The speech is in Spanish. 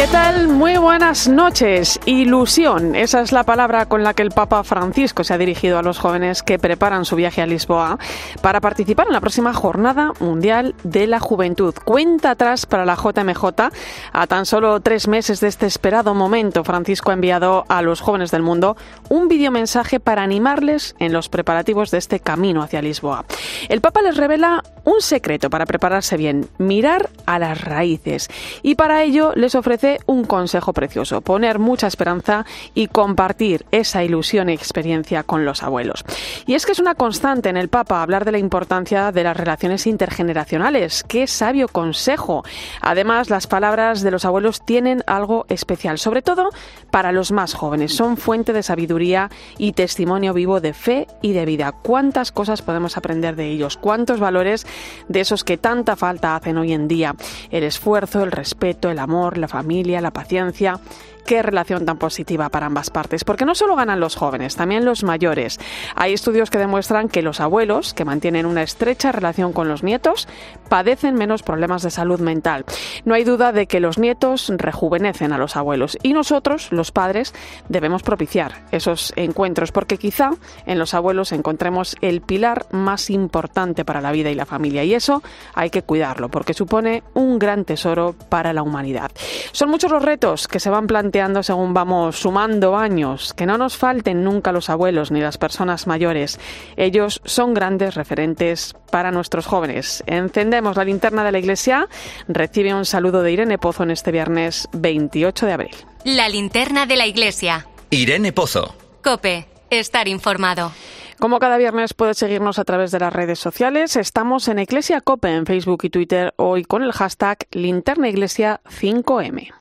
¿Qué tal? Muy buenas noches. Ilusión, esa es la palabra con la que el Papa Francisco se ha dirigido a los jóvenes que preparan su viaje a Lisboa para participar en la próxima Jornada Mundial de la Juventud. Cuenta atrás para la JMJ. A tan solo 3 meses de este esperado momento, Francisco ha enviado a los jóvenes del mundo un videomensaje para animarles en los preparativos de este camino hacia Lisboa. El Papa les revela un secreto para prepararse bien: mirar a las raíces. Y para ello les ofrece un consejo precioso: poner mucha esperanza y compartir esa ilusión y experiencia con los abuelos. Y es que es una constante en el Papa hablar de la importancia de las relaciones intergeneracionales. ¡Qué sabio consejo! Además, las palabras de los abuelos tienen algo especial, sobre todo para los más jóvenes. Son fuente de sabiduría y testimonio vivo de fe y de vida. ¿Cuántas cosas podemos aprender de ellos? ¿Cuántos valores de esos que tanta falta hacen hoy en día? El esfuerzo, el respeto, el amor, la familia, la paciencia. Qué relación tan positiva para ambas partes, porque no solo ganan los jóvenes, también los mayores. Hay estudios que demuestran que los abuelos, que mantienen una estrecha relación con los nietos, padecen menos problemas de salud mental. No hay duda de que los nietos rejuvenecen a los abuelos y nosotros, los padres, debemos propiciar esos encuentros, porque quizá en los abuelos encontremos el pilar más importante para la vida y la familia, y eso hay que cuidarlo, porque supone un gran tesoro para la humanidad. Son muchos los retos que se van planteando según vamos sumando años. Que no nos falten nunca los abuelos ni las personas mayores. Ellos son grandes referentes para nuestros jóvenes. Encendemos la linterna de la Iglesia. Recibe un saludo de Irene Pozo en este viernes 28 de abril. La linterna de la Iglesia. Irene Pozo. COPE. Estar informado. Como cada viernes puedes seguirnos a través de las redes sociales. Estamos en Iglesia COPE en Facebook y Twitter, hoy con el hashtag LinternaIglesia5M.